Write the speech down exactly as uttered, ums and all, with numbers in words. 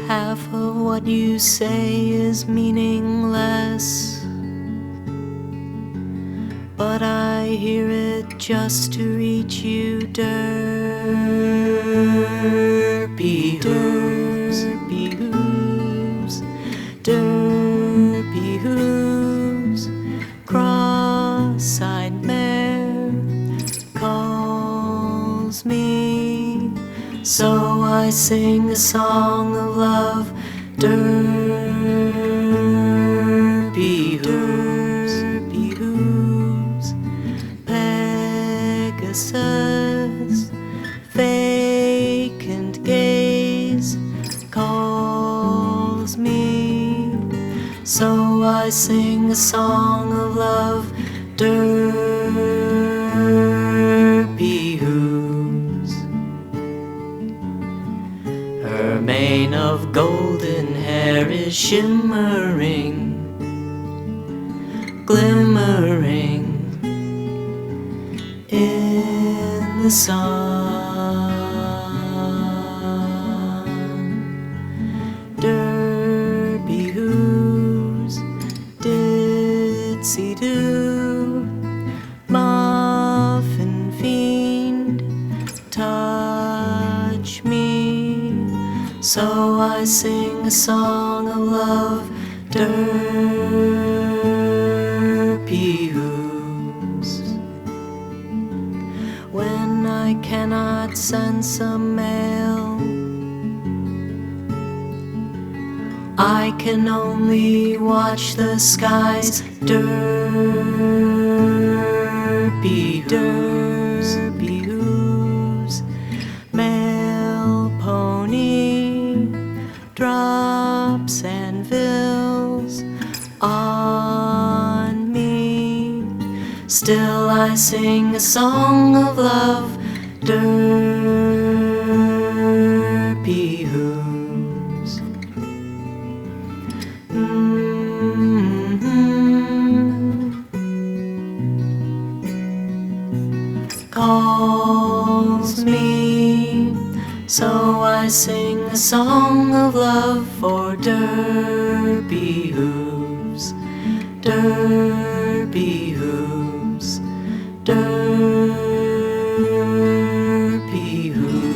Half of what you say is meaningless, but I hear it just to reach you. Derpy hooves, derpy hooves, derpy hooves. Cross-eyed mare calls me, so I sing a song of love. Derpy hooves, derpy hooves. Pegasus, vacant gaze, calls me, so I sing a song of love. Derpy hooves. Her mane of golden hair is shimmering, glimmering in the sun. Derpy hooves, ditsy-do, muffin fiend, touch me, so I sing a song of love. Derpy hooves. When I cannot sense a male, I can only watch the skies. Derpy hooves, derpy hooves. Male pony drops anvils on me, still I sing a song of love. Derpy hooves. Mm-hmm. Calls me, so I sing a song of love for derpy hooves, derpy hooves, derpy hooves.